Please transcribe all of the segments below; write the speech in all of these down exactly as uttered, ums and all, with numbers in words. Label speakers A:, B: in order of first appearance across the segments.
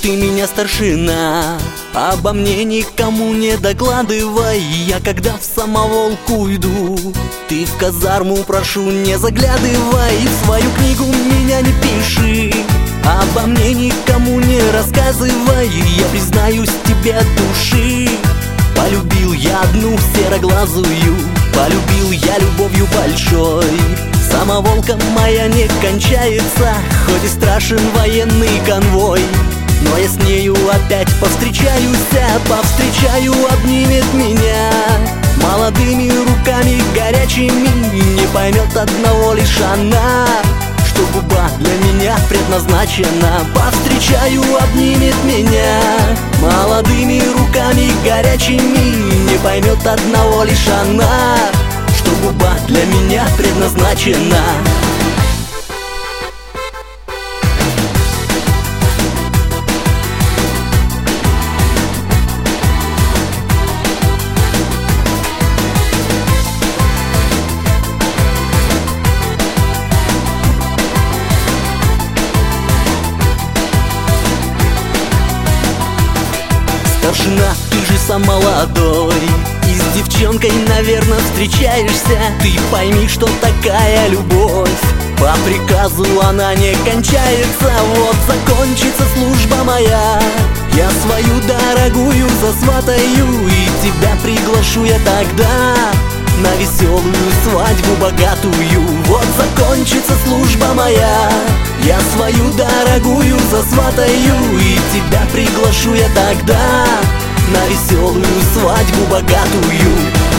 A: ты меня, старшина, обо мне никому не докладывай. Я когда в самоволку иду, ты в казарму, прошу, не заглядывай. В свою книгу меня не пиши, обо мне никому не рассказывай. Я признаюсь тебе от души, полюбил я одну сероглазую, полюбил я любовью большой. Самоволка моя не кончается, хоть и страшен военный конвой. Но я с нею опять повстречаюсь, повстречаю, обнимет меня молодыми руками горячими. Не поймет одного лишь она, что губа для меня предназначена. Повстречаю, обнимет меня молодыми руками горячими. Не поймет одного лишь она, что губа для меня предназначена. Старшина, ты же сам молодой, и с девчонкой, наверное, встречаешься. Ты пойми, что такая любовь по приказу она не кончается. Вот закончится служба моя, я свою дорогую засватаю, и тебя приглашу я тогда на веселую свадьбу богатую. Вот закончится служба моя, я свою дорогую засватаю, и тебя приглашу я тогда на веселую свадьбу богатую.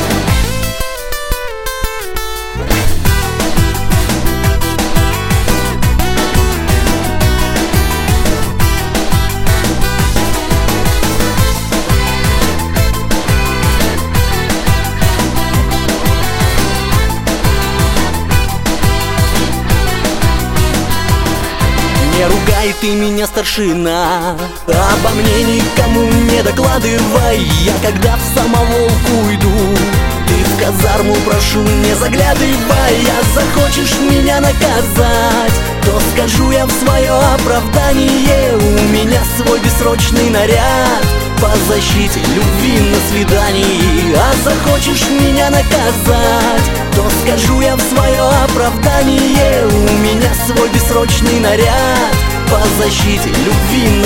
A: Не ругай ты меня, старшина, обо мне никому не докладывай. Я когда в самоволку иду, ты в казарму, прошу, не заглядывай. А захочешь меня наказать, то скажу я в свое оправдание: у меня свой бессрочный наряд по защите любви на свидании. А захочешь меня наказать, то скажу я в свое оправдание: у меня свой бессрочный наряд по защите любви